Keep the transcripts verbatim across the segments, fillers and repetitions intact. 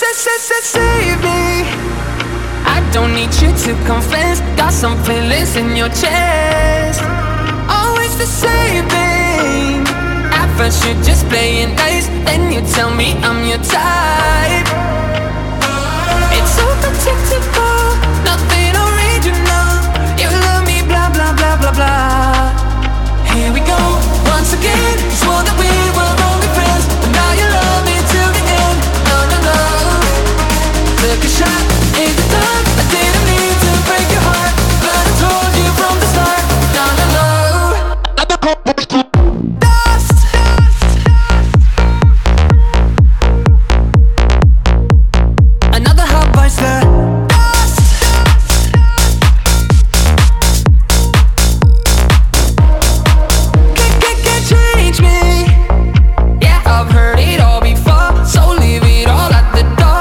Save me. I don't need you to confess. Got some feelings in your chest. Always the same thing. At first you're just playing nice, then you tell me I'm your type. It's so predictable, nothing original. You love me, blah blah blah blah blah. Here we go, once again. Swore that we were only friends, but now you love me till the end. No, no, no. Took a shot in the dark. I didn't mean to break your heart, but I told you from the start. No, no, no. Dust. Another hot bicycle. Dust. Can't, can't, can't change me. Yeah, I've heard it all before, so leave it all at the door.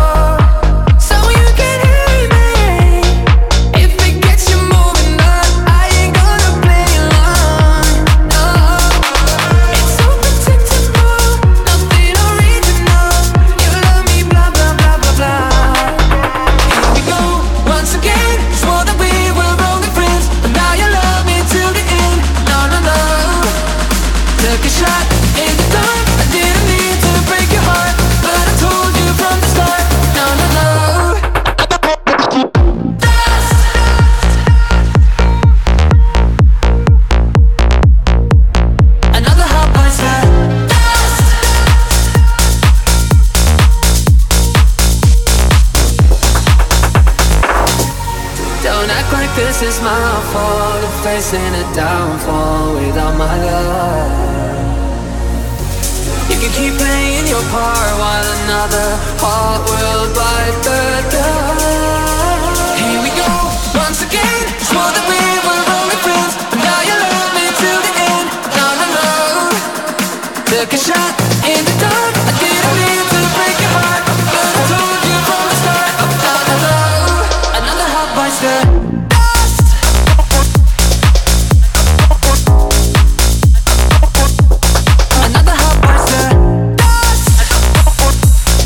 This is my fault, I'm facing a downfall without my love. You can keep playing your part while another heart will bite the dust. Here we go, once again. Swore that we were only friends, but now you love me till the end. No, no, no. Took a shot in the dark. I didn't mean to break your heart, but I told you from the start. No, no, no. Another hot bicycle.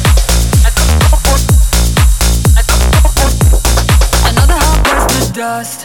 Dust.